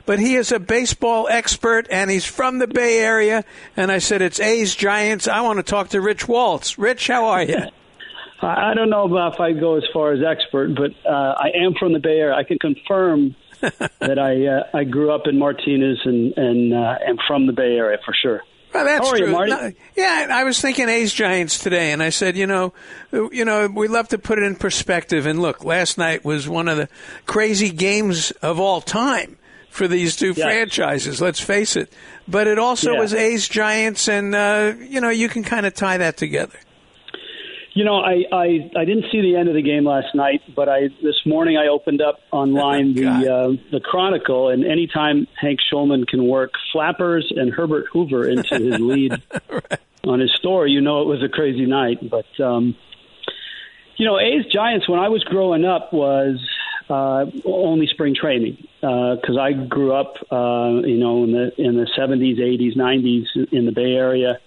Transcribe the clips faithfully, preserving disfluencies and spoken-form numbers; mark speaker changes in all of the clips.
Speaker 1: but he is a baseball expert, and he's from the Bay Area. And I said, it's A's Giants. I want to talk to Rich Waltz. Rich, how are you?
Speaker 2: I don't know about if I go as far as expert, but uh, I am from the Bay Area. I can confirm that I uh, I grew up in Martinez and, and uh, am from the Bay Area for sure.
Speaker 1: Well, that's
Speaker 2: How are
Speaker 1: true.
Speaker 2: you, Marty?
Speaker 1: No, yeah, I was thinking A's Giants today, and I said, you know, you know, we love to put it in perspective. And look, last night was one of the crazy games of all time for these two
Speaker 2: yes.
Speaker 1: franchises. Let's face it. But it also
Speaker 2: yeah.
Speaker 1: was A's Giants, and uh, you know, you can kind of tie that together.
Speaker 2: You know, I, I, I didn't see the end of the game last night, but I this morning I opened up online the uh, the Chronicle, and anytime Hank Schulman can work Flappers and Herbert Hoover into his lead right. on his story, you know it was a crazy night. But, um, you know, A's Giants, when I was growing up, was uh, only spring training because uh, I grew up, uh, you know, in the in the seventies, eighties, nineties in the Bay Area.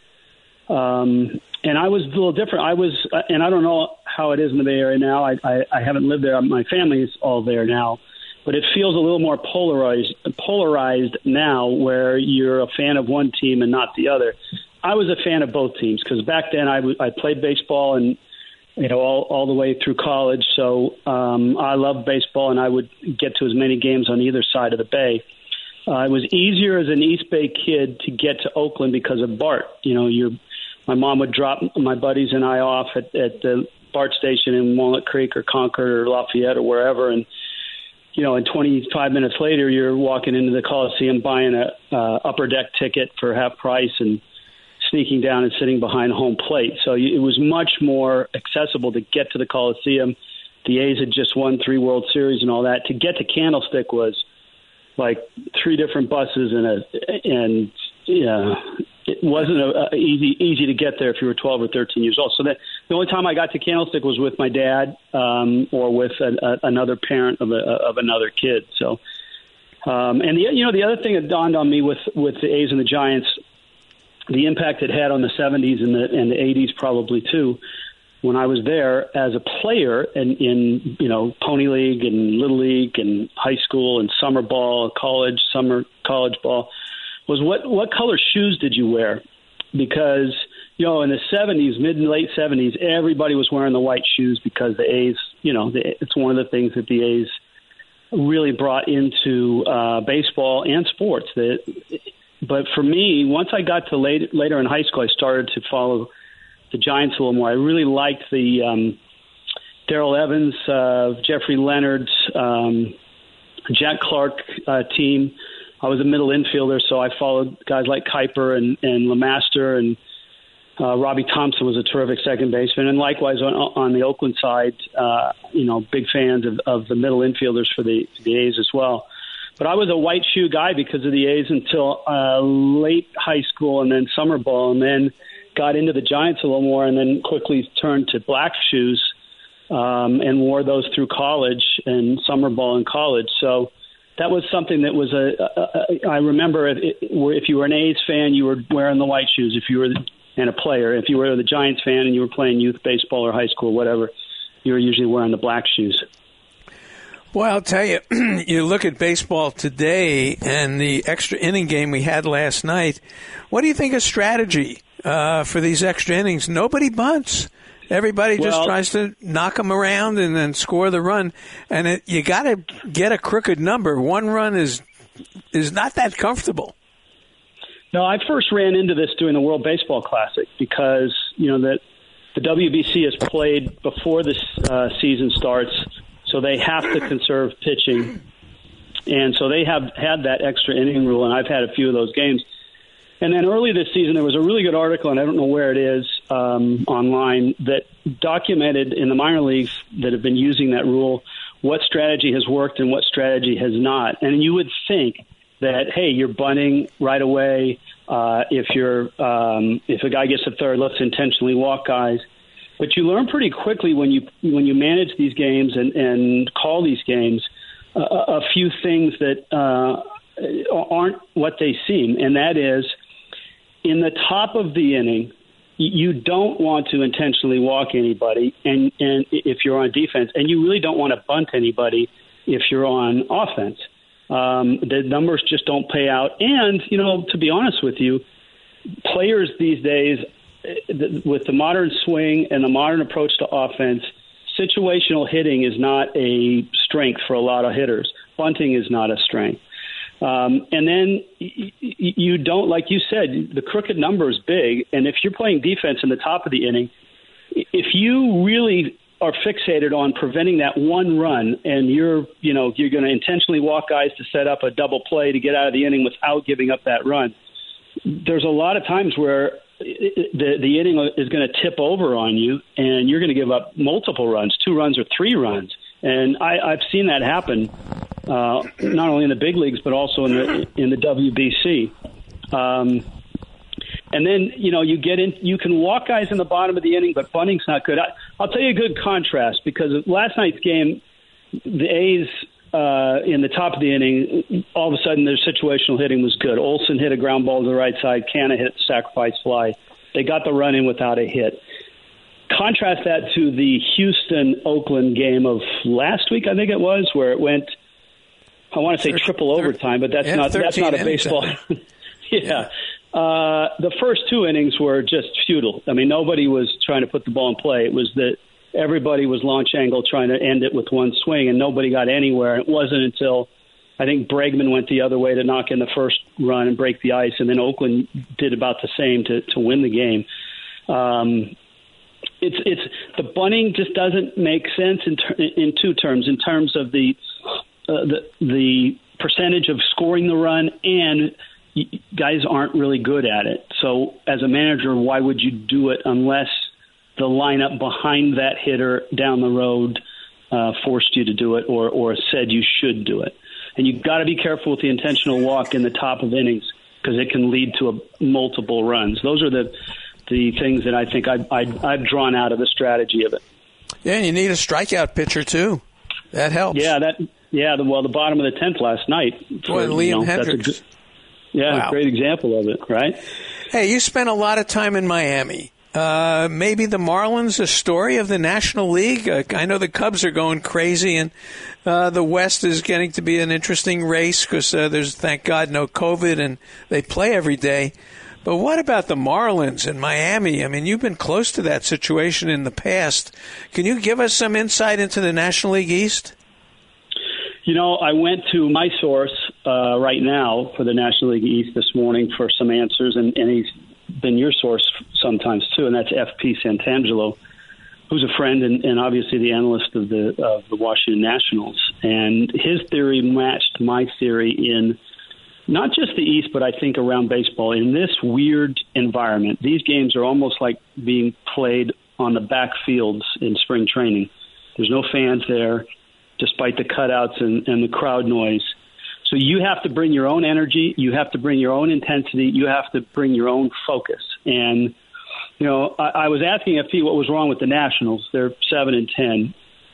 Speaker 2: Um And I was a little different. I was, and I don't know how it is in the Bay Area now. I, I, I haven't lived there. My family is all there now, but it feels a little more polarized, polarized now, where you're a fan of one team and not the other. I was a fan of both teams because back then I, w- I played baseball and you know all, all the way through college. So um, I loved baseball, and I would get to as many games on either side of the Bay. Uh, it was easier as an East Bay kid to get to Oakland because of BART. You know, you're My mom would drop my buddies and I off at, at the BART station in Walnut Creek or Concord or Lafayette or wherever, and you know, and twenty-five minutes later, you're walking into the Coliseum buying a uh, upper deck ticket for half price and sneaking down and sitting behind home plate. So you, it was much more accessible to get to the Coliseum. The A's had just won three World Series and all that. To get to Candlestick was like three different buses and a and yeah. It wasn't a, a easy easy to get there if you were twelve or thirteen years old. So that the only time I got to Candlestick was with my dad um, or with a, a, another parent of, a, of another kid. So, um, and the you know the other thing that dawned on me with, with the A's and the Giants, the impact it had on the seventies and the and the eighties probably too. When I was there as a player in, in you know Pony League and Little League and high school and summer ball, college, summer college ball. Was what what color shoes did you wear? Because, you know, in the seventies, mid and late seventies, everybody was wearing the white shoes because the A's, you know, the, it's one of the things that the A's really brought into uh, baseball and sports. That, but for me, once I got to late, later in high school, I started to follow the Giants a little more. I really liked the um, Darrell Evans, uh, Jeffrey Leonard, um, Jack Clark uh, team. I was a middle infielder, so I followed guys like Kuiper and, and LeMaster, and uh, Robbie Thompson was a terrific second baseman. And likewise on, on the Oakland side, uh, you know, big fans of, of the middle infielders for the, the A's as well. But I was a white shoe guy because of the A's until uh, late high school and then summer ball, and then got into the Giants a little more, and then quickly turned to black shoes um, and wore those through college and summer ball in college. So that was something that was a, a, a I remember if, if you were an A's fan, you were wearing the white shoes. If you were and a player, if you were the Giants fan and you were playing youth baseball or high school, whatever, you were usually wearing the black shoes.
Speaker 1: Well, I'll tell you, you look at baseball today and the extra inning game we had last night. What do you think of strategy uh, for these extra innings? Nobody bunts. Everybody just
Speaker 2: well,
Speaker 1: tries to knock them around and then score the run. And it, you got to get a crooked number. One run is is not that comfortable.
Speaker 2: No, I first ran into this during the World Baseball Classic because, you know, that the W B C is played before the uh, season starts, so they have to conserve pitching. And so they have had that extra inning rule, and I've had a few of those games. And then early this season, there was a really good article, and I don't know where it is um, online, that documented in the minor leagues that have been using that rule what strategy has worked and what strategy has not. And you would think that, hey, you're bunting right away. Uh, if you're um, if a guy gets a third, let's intentionally walk guys. But you learn pretty quickly when you when you manage these games and, and call these games uh, a few things that uh, aren't what they seem, and that is, in the top of the inning, you don't want to intentionally walk anybody, and, and if you're on defense, and you really don't want to bunt anybody if you're on offense. Um, the numbers just don't pay out. And, you know, to be honest with you, players these days, with the modern swing and the modern approach to offense, situational hitting is not a strength for a lot of hitters. Bunting is not a strength. Um, and then you don't, like you said, the crooked number is big. And if you're playing defense in the top of the inning, if you really are fixated on preventing that one run, and you're, you know, you're going to intentionally walk guys to set up a double play to get out of the inning without giving up that run, there's a lot of times where the the inning is going to tip over on you, and you're going to give up multiple runs, two runs or three runs. And I, I've seen that happen, uh, not only in the big leagues but also in the in the W B C. Um, and then you know you get in, you can walk guys in the bottom of the inning, but bunting's not good. I, I'll tell you a good contrast, because of last night's game, the A's uh, in the top of the inning, all of a sudden their situational hitting was good. Olsen hit a ground ball to the right side. Canna hit a sacrifice fly. They got the run in without a hit. Contrast that to the Houston-Oakland game of last week, I think it was, where it went, I want to say triple overtime, but that's
Speaker 1: yeah,
Speaker 2: not that's not a baseball. yeah.
Speaker 1: yeah.
Speaker 2: Uh, the first two innings were just futile. I mean, nobody was trying to put the ball in play. It was that everybody was launch angle trying to end it with one swing, and nobody got anywhere. It wasn't until I think Bregman went the other way to knock in the first run and break the ice, and then Oakland did about the same to, to win the game. Um, it's it's the bunting just doesn't make sense in ter- in two terms. In terms of the uh, the the percentage of scoring the run, and guys aren't really good at it. So as a manager, why would you do it unless the lineup behind that hitter down the road uh, forced you to do it, or or said you should do it? And you've got to be careful with the intentional walk in the top of innings, because it can lead to a, multiple runs. Those are the the things that I think I've, I've, I've drawn out of the strategy of it.
Speaker 1: Yeah, and you need a strikeout pitcher too. That helps.
Speaker 2: Yeah, that yeah. The, well, the bottom of the tenth last night.
Speaker 1: Boy,
Speaker 2: for,
Speaker 1: Liam
Speaker 2: you know,
Speaker 1: Hendricks.
Speaker 2: That's a good, yeah,
Speaker 1: wow.
Speaker 2: Great example of it, right?
Speaker 1: Hey, you spent a lot of time in Miami. Uh, maybe the Marlins, a story of the National League. Uh, I know the Cubs are going crazy, and uh, the West is getting to be an interesting race because uh, there's, thank God, no COVID, and they play every day. But what about the Marlins in Miami? I mean, you've been close to that situation in the past. Can you give us some insight into the National League East?
Speaker 2: You know, I went to my source uh, right now for the National League East this morning for some answers, and, and he's been your source sometimes too, and that's F P Santangelo, who's a friend and, and obviously the analyst of the of the Washington Nationals. And his theory matched my theory in not just the East, but I think around baseball. In this weird environment, these games are almost like being played on the back fields in spring training. There's no fans there, despite the cutouts and, and the crowd noise. So you have to bring your own energy. You have to bring your own intensity. You have to bring your own focus. And, you know, I, I was asking F P what was wrong with the Nationals. They're seven and ten.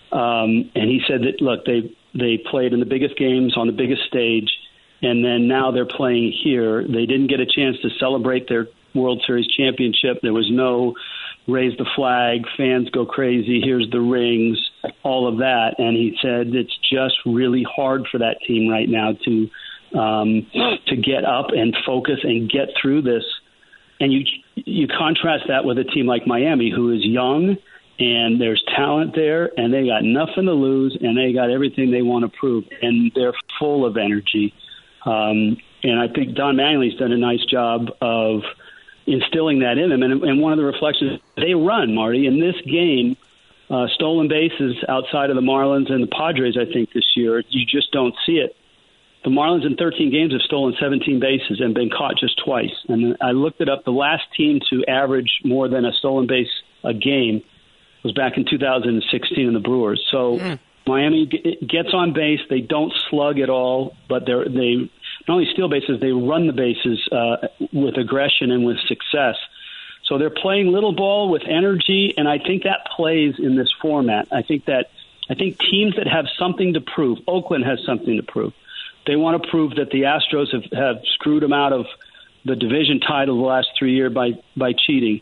Speaker 2: Um, and he said that, look, they they played in the biggest games on the biggest stage, and then now they're playing here. They didn't get a chance to celebrate their World Series championship. There was no raise the flag, fans go crazy, here's the rings, all of that. And he said it's just really hard for that team right now to um, to get up and focus and get through this. And you you contrast that with a team like Miami, who is young, and there's talent there, and they got nothing to lose, and they got everything they want to prove, and they're full of energy. Um, and I think Don Mattingly's done a nice job of instilling that in them. And, and one of the reflections, they run, Marty. In this game, uh, stolen bases outside of the Marlins and the Padres, I think, this year, you just don't see it. The Marlins in thirteen games have stolen seventeen bases and been caught just twice. And I looked it up. The last team to average more than a stolen base a game was back in two thousand sixteen in the Brewers. So mm. Miami g- gets on base. They don't slug at all, but they're, they not only steal bases, they run the bases uh, with aggression and with success. So they're playing little ball with energy, and I think that plays in this format. I think that I think teams that have something to prove, Oakland has something to prove. They want to prove that the Astros have, have screwed them out of the division title the last three years by, by cheating.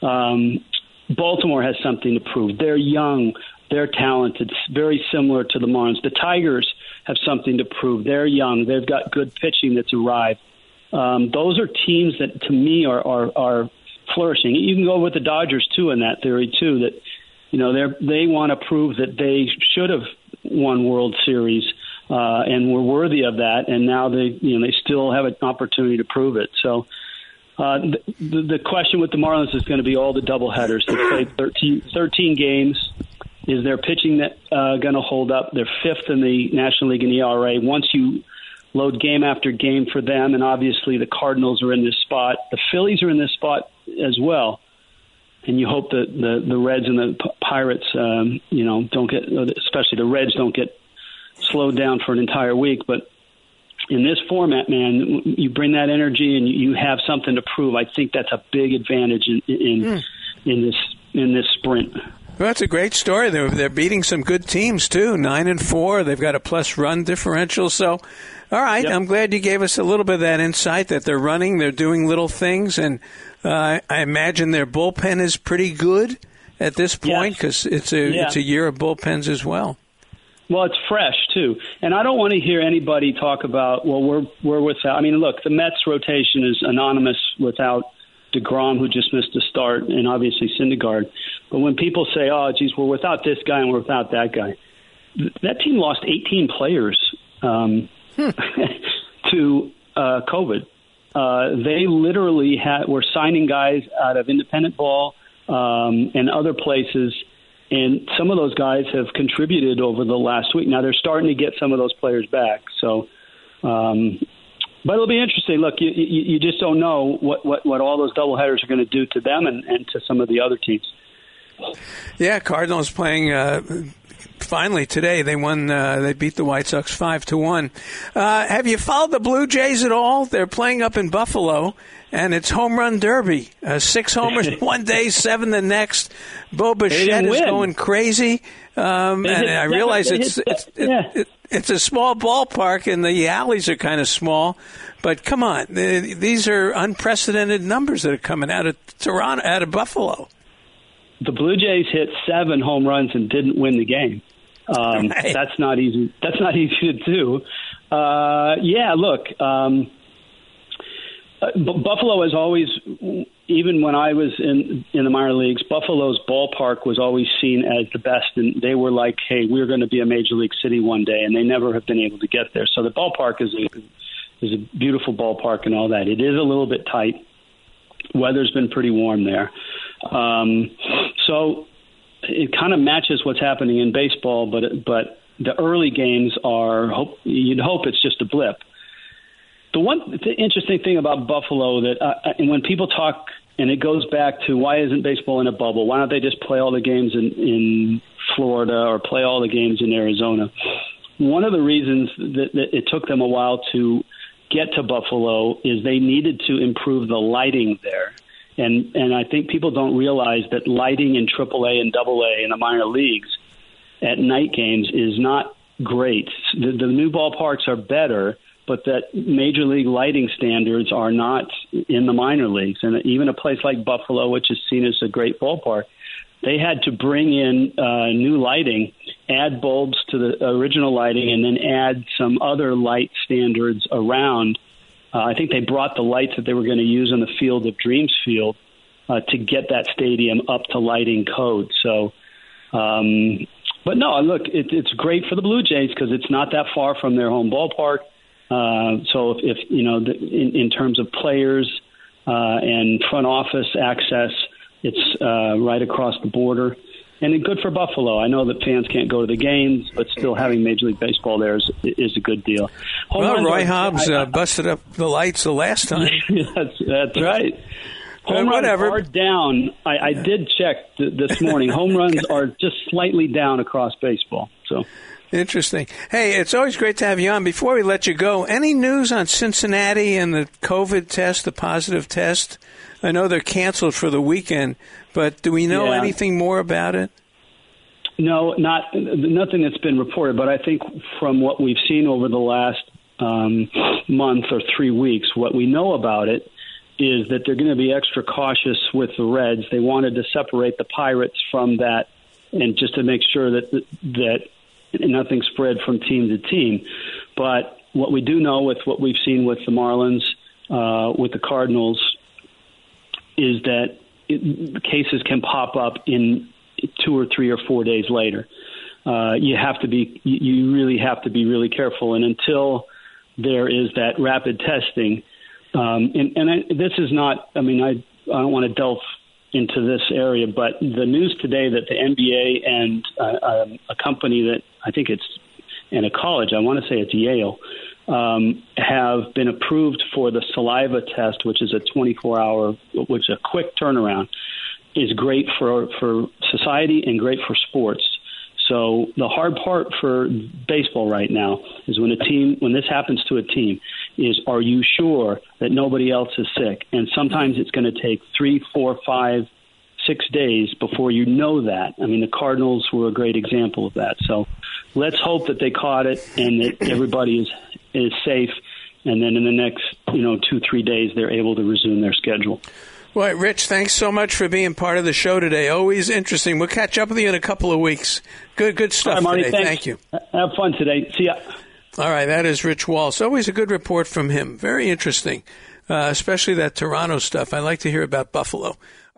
Speaker 2: Um, Baltimore has something to prove. They're young. They're talented, very similar to the Marlins. The Tigers have something to prove. They're young. They've got good pitching that's arrived. Um, those are teams that, to me, are, are are flourishing. You can go with the Dodgers too in that theory too. That you know they they want to prove that they should have won World Series uh, and were worthy of that, and now they you know they still have an opportunity to prove it. So uh, the, the question with the Marlins is going to be all the doubleheaders. They played thirteen, thirteen games. Is their pitching that uh, going to hold up? They're fifth in the National League in E R A. Once you load game after game for them, and obviously the Cardinals are in this spot. The Phillies are in this spot as well, and you hope that the, the Reds and the Pirates, um, you know, don't get, especially the Reds, don't get slowed down for an entire week. But in this format, man, you bring that energy and you have something to prove. I think that's a big advantage in in, mm. in this in this sprint.
Speaker 1: Well, that's a great story. They're, they're beating some good teams, too, nine and four. They've got a plus run differential. So, all right, yep. I'm glad you gave us a little bit of that insight that they're running, they're doing little things, and uh, I imagine their bullpen is pretty good at this point because yes. it's, a, yeah. it's a year of bullpens as well.
Speaker 2: Well, it's fresh, too. And I don't want to hear anybody talk about, well, we're we're without. I mean, look, the Mets rotation is anonymous without DeGrom, who just missed a start, and obviously Syndergaard. But when people say, oh, geez, we're without this guy and we're without that guy, th- that team lost eighteen players um, hmm. to uh, COVID. Uh, they literally had, were signing guys out of independent ball um, and other places, and some of those guys have contributed over the last week. Now they're starting to get some of those players back. So, um, but it'll be interesting. Look, you, you, you just don't know what, what, what all those doubleheaders are going to do to them and, and to some of the other teams.
Speaker 1: Yeah, Cardinals playing uh, finally today. They won. Uh, they beat the White Sox five to one. Uh, have you followed the Blue Jays at all? They're playing up in Buffalo, and it's home run derby. Uh, six homers one day, seven the next. Bo Bichette is going crazy, um, and I realize it's it's it, yeah. it, it's a small ballpark, and the alleys are kind of small. But come on, these are unprecedented numbers that are coming out of Toronto, out of Buffalo.
Speaker 2: The Blue Jays hit seven home runs and didn't win the game. Um, right. That's not easy. That's not easy to do. Uh, yeah, look, um, uh, B- Buffalo has always, even when I was in in the minor leagues, Buffalo's ballpark was always seen as the best, and they were like, "Hey, we're going to be a major league city one day," and they never have been able to get there. So the ballpark is a, is a beautiful ballpark and all that. It is a little bit tight. Weather's been pretty warm there. Um, so it kind of matches what's happening in baseball, but but the early games are, hope, you'd hope it's just a blip. The one the interesting thing about Buffalo that uh, and when people talk, and it goes back to why isn't baseball in a bubble? Why don't they just play all the games in, in Florida or play all the games in Arizona? One of the reasons that, that it took them a while to get to Buffalo is they needed to improve the lighting there. And and I think people don't realize that lighting in triple A and double A in the minor leagues at night games is not great. The, the new ballparks are better, but that major league lighting standards are not in the minor leagues. And even a place like Buffalo, which is seen as a great ballpark, they had to bring in uh, new lighting, add bulbs to the original lighting, and then add some other light standards around. Uh, I think they brought the lights that they were going to use on the Field of Dreams field uh, to get that stadium up to lighting code. So, um, but no, look, it, it's great for the Blue Jays because it's not that far from their home ballpark. Uh, so, if, if you know, the, in, in terms of players uh, and front office access, it's uh, right across the border. And good for Buffalo. I know that fans can't go to the games, but still having Major League Baseball there is, is a good deal.
Speaker 1: Home well, Roy Hobbs uh, busted up the lights the last time.
Speaker 2: that's, that's right. Home uh, runs are down. I, I did check th- this morning. Home runs are just slightly down across baseball. So
Speaker 1: interesting. Hey, it's always great to have you on. Before we let you go, any news on Cincinnati and the COVID test, the positive test? I know they're canceled for the weekend, but do we know yeah. anything more about it?
Speaker 2: No, not nothing that's been reported. But I think from what we've seen over the last um, month or three weeks, what we know about it is that they're going to be extra cautious with the Reds. They wanted to separate the Pirates from that, and just to make sure that that nothing spread from team to team. But what we do know with what we've seen with the Marlins, uh, with the Cardinals, is that it, cases can pop up in two or three or four days later. Uh, you have to be, you really have to be really careful. And until there is that rapid testing, um, and, and I, this is not, I mean, I, I don't want to delve into this area, but the news today that the N B A and uh, um, a company that I think it's in a college, I want to say it's Yale, um, have been approved for the saliva test, which is a twenty-four hour, which is a quick turnaround, is great for, for society and great for sports. So the hard part for baseball right now is when a team, when this happens to a team, is are you sure that nobody else is sick? And sometimes it's going to take three, four, five, six days before you know that. I mean, the Cardinals were a great example of that. So let's hope that they caught it and that everybody is is safe. And then in the next, you know, two, three days, they're able to resume their schedule.
Speaker 1: Well, Rich, thanks so much for being part of the show today. Always interesting. We'll catch up with you in a couple of weeks. Good, good stuff
Speaker 2: right, Marty,
Speaker 1: today.
Speaker 2: thanks.
Speaker 1: Thank you.
Speaker 2: Have fun today. See ya.
Speaker 1: All right, that is Rich Walsh. Always a good report from him. Very interesting, uh, especially that Toronto stuff. I like to hear about Buffalo.